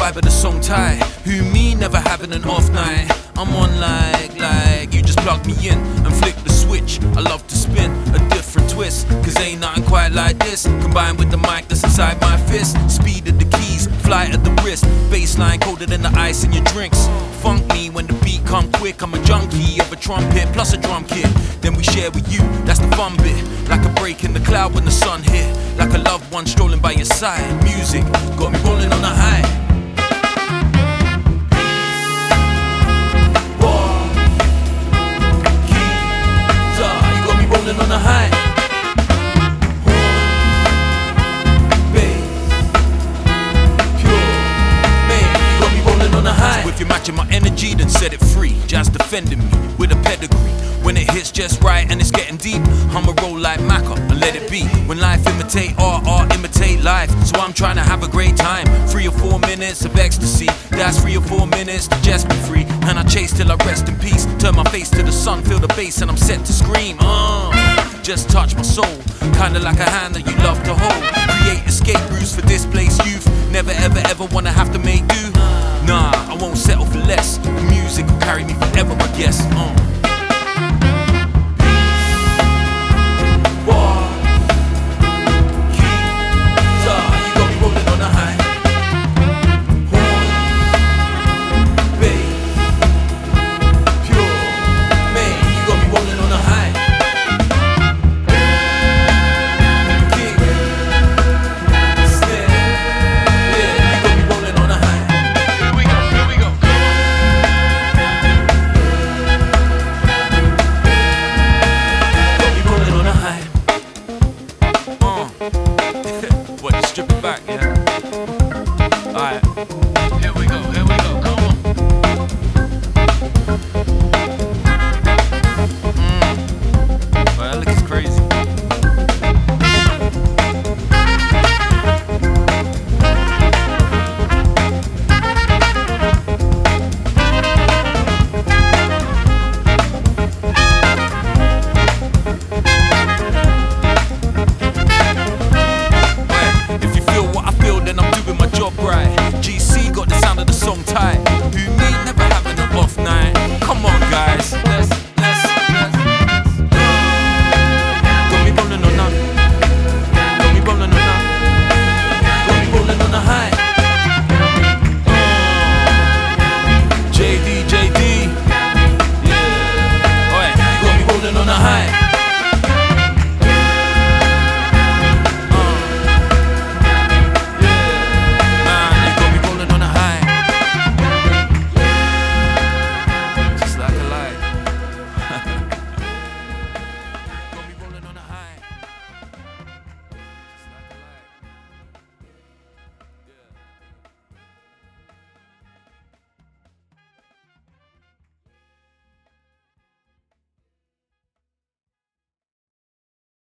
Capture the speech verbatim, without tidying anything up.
vibe of the song tight. Who me, never having an off night. I'm on like, like, you just plug me in and flick the switch. I love to spin a different twist, cause ain't nothing quite like this. Combined with the mic that's inside my fist. Speed of the keys, flight of the wrist. Bassline colder than the ice in your drinks. Funk me when the beat come quick. I'm a junkie of a trumpet plus a drum kit. Then we share with you, that's the fun bit. Like a break in the cloud when the sun hit. Like a loved one strolling by your side. Music got me rolling on a high. On the high, bass, pure, man, you got me rolling on the high. So if you're matching my energy, then set it free. Just defending me with a pedigree. When it hits just right and it's getting deep, I'ma roll like Macca and let it be. When life imitate art, art imitate life. So I'm trying to have a great time. Three or four minutes of ecstasy. That's three or four minutes to just be free. And I chase till I rest in peace. Turn my face to the sun, feel the bass and I'm set to scream. Uh, just touch my soul, kinda like a hand that you love to hold. Create escape routes for displaced youth. Never ever ever wanna have to make do. Nah, I won't settle for less. The music will carry me forever, I guess. Uh. What, you strip it back, yeah? Alright, here we go, here we go, come on. Mm. Well, that looks crazy. Right. G C got the sound of the song tight.